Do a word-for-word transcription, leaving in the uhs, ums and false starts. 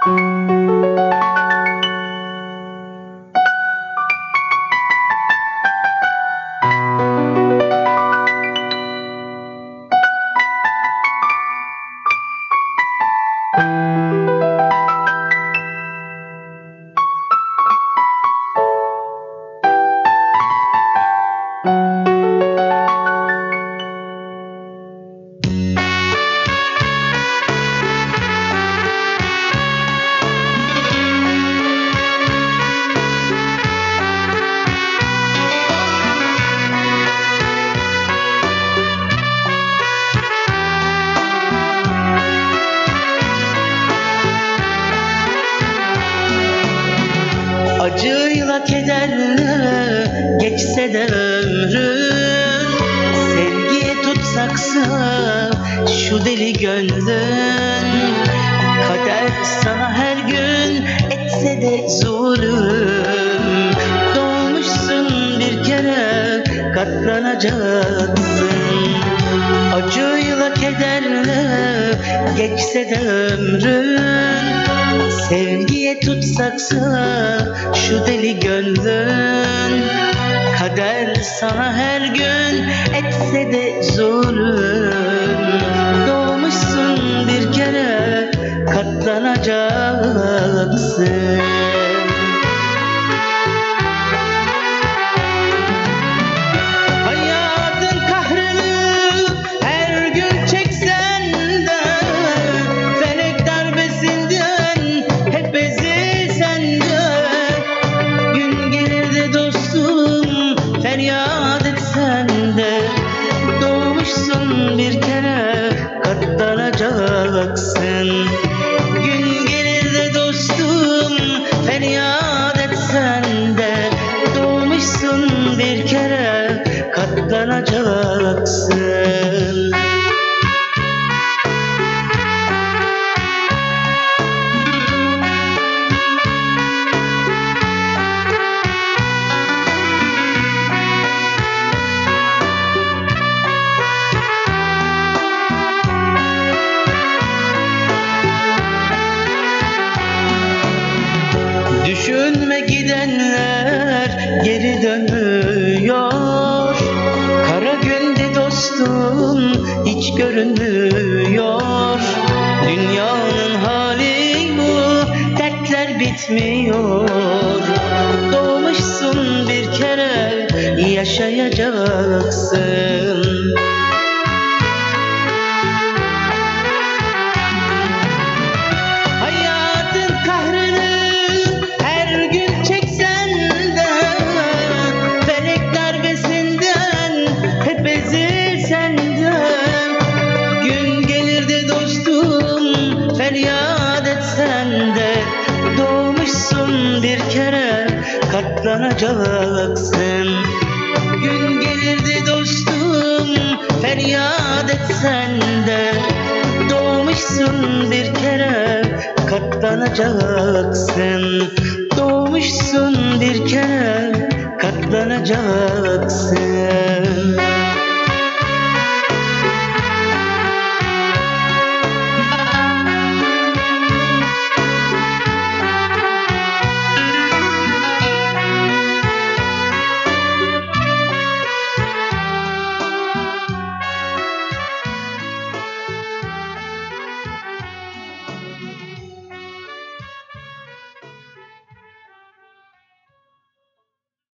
Acıyla kederle geçse de ömrün, sevgiye tutsaksa şu deli gönlün. Kader sana her gün etse de zulüm, doğmuşsun bir kere katlanacaksın. Acıyla kederle geçse de ömrün, sevgiye tutsaksa şu deli gönlün. Kader sana her gün etse de zulüm, doğmuşsun bir kere katlanacaksın. Hayatın kahrını her gün çeksen de, felek darbesinden hep ezilsen de, gün gelir de dostum feryat etsen de, doğmuşsun bir kere katlanacaksın. Gün gelir de dostum feryat etsen de, doğmuşsun bir kere katlanacaksın. Düşünme gidenler geri dönmüyor, kara günde dostum hiç görünmüyor. Dünyanın hali bu, dertler bitmiyor. Doğmuşsun bir kere yaşayacaksın. Feryat etsen de, doğmuşsun bir kere katlanacaksın. Gün gelirdi dostum feryat etsen de, doğmuşsun bir kere katlanacaksın. Doğmuşsun bir kere katlanacaksın.